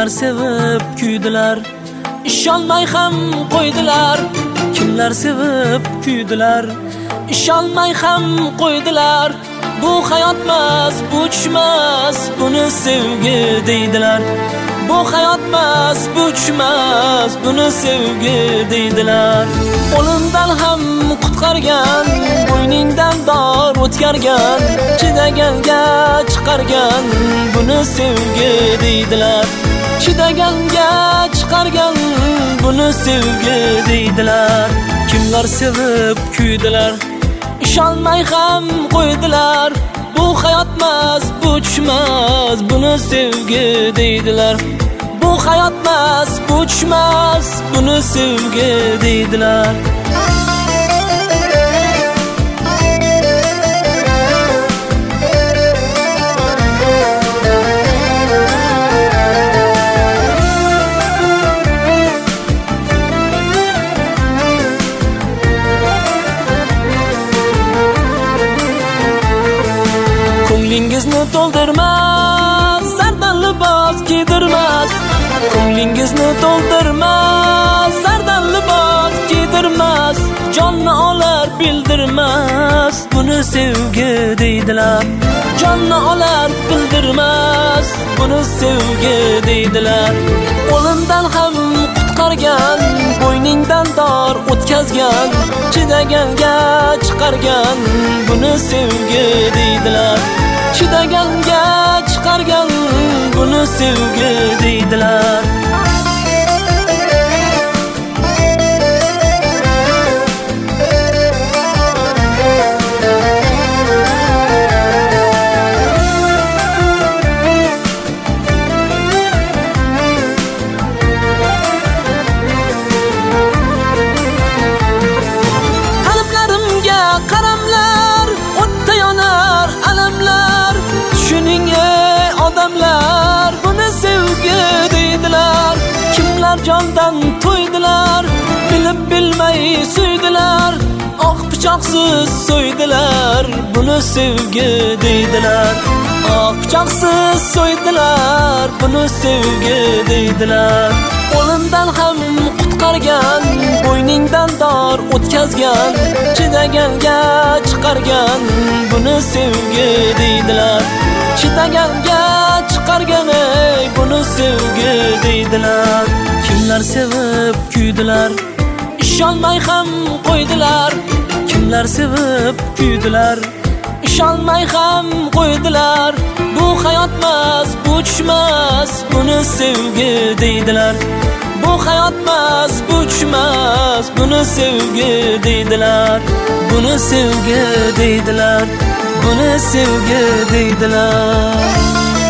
Kimlar sevib kuydilar, ishonmay ham qo'ydilar. Kimlar sevib kuydilar, ishonmay ham qo'ydilar. Bu hayotmas, bu tushmas, buni sevgi deydilar. Bu hayotmas, bu tushmas, buni sevgi deydilar. O'limdan ham qutqargan, bo'yningdan dor o'tkargan, chidaganga chiqargan, buni sevgi deydilar. Chidaganga chiqargan, buni sevgi deydilar. Kimlar sevib kuydilar, ishonmay ham qo'ydilar. Bu hayotmas, bu tushmas, buni sevgi deydilar. Bu hayotmas, bu tushmas, buni sevgi deydilar. Ko'nglingizni to'ldirmas, zardan libos kiydirmas. Ko'nglingizni to'ldirmas, zardan libos kiydirmas. Jonni olar bildirmas, buni sevgi deydilar. Jonni olar bildirmas, buni sevgi deydilar. O'limdan ham qutqargan, bo'yningdan dor o'tkazgan, chidaganga chiqargan, buni sevgi deydilar. Chidaganga chiqargan, buni sevgi deydilar. Qalblarimga qaramlar, o'tda yonar alamlar. Shuning odamlar, buni sevgi deydilar. Kimlar jondan to'ydilar, bilib bilmay suydilar. Oq pichoqsiz so'ydilar, buni sevgi deydilar. Oq pichoqsiz so'ydilar, buni sevgi deydilar. O'limdan ham qutqargan, bo'yningdan dor o'tkazgan, chidaganga chiqargan, buni sevgi deydilar. Chidaganga chiqargan, buni sevgi deydilar. Kimlar sevib kuydilar, ishonmay ham qo'ydilar. Kimlar sevib kuydilar, ishonmay ham qo'ydilar. Bu hayotmas, bu tushmas, buni sevgi deydilar. Bu hayotmas, bu tushmas, buni sevgi deydilar. Buni sevgi deydilar. Buni sevgi deydilar.